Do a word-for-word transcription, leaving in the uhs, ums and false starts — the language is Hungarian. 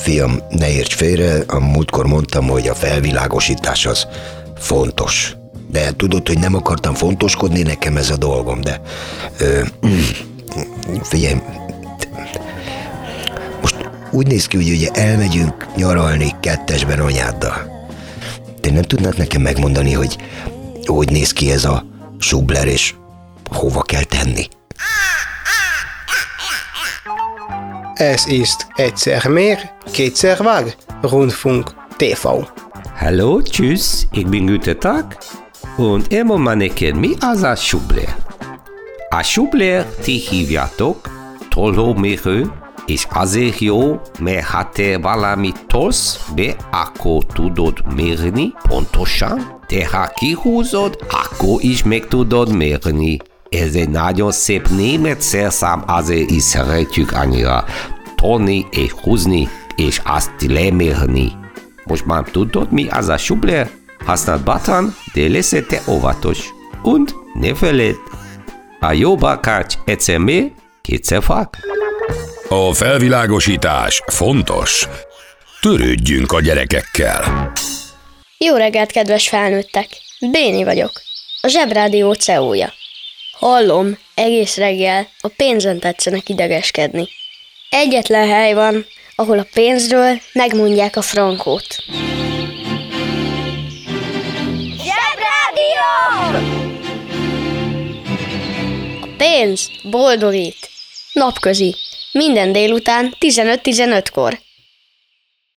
Fiam, ne érts félre, a múltkor mondtam, hogy a felvilágosítás az fontos. De tudod, hogy nem akartam fontoskodni, nekem ez a dolgom, de... Ö, figyelj, most úgy néz ki, hogy ugye elmegyünk nyaralni kettesben anyáddal. Te nem tudnád nekem megmondani, hogy hogy néz ki ez a subler, és hova kell tenni? Es ist egyszer mehr, kétszer Wahr, Rundfunk té vé. Hallo, tschüss, ich bin Guten Tag und én mondom neked, mi az a subler? A subler ti hívjátok tollómérő, és azért jó, mert ha te valamit tolsz be, akkor tudod mérni pontosan, de ha kihúzod, akkor is meg tudod mérni. Ez egy nagyon szép német szerszám, azért is szeretjük annyira tolni és húzni, és azt lemérni. Most már tudod, mi az a subler? Használd bátran, de leszel te óvatos. Und ne feledd, a jó barkács egyszer mér, kétszer fák. A felvilágosítás fontos. Törődjünk a gyerekekkel. Jó reggelt, kedves felnőttek! Béni vagyok, a Zsebrádió cé e ó-ja. Hallom, egész reggel a pénzen tetszenek idegeskedni. Egyetlen hely van, ahol a pénzről megmondják a frankót. Zsebrádió! A pénz boldogít. Napközi. Minden délután tizenöt tizenötkor.